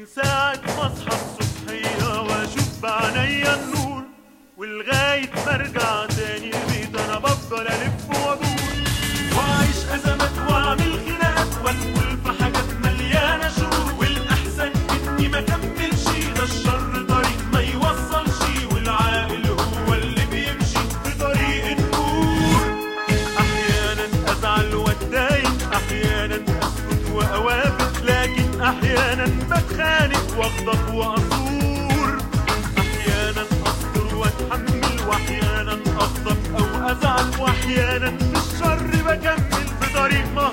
ساعة ما اصحى الصبحية واشوف بعينيا النور، ولغاية ما ارجع تاني البيت انا بفضل الف وادور، واعيش ازمات واعمل خناقات وادخل في حاجات مليانة شرور، والاحسن اني ما اكملش، ده الشر طريق ما يوصلش، والعاقل هو اللي بيمشي في طريق النور. احيانا ازعل واتضايق، احيانا اسكت واوافق، لكن احيانا بتخانق واغضب واثور، احيانا اصبر واتحمل، واحيانا اغضب او ازعل، واحيانا في الشر بكمل في طريق ما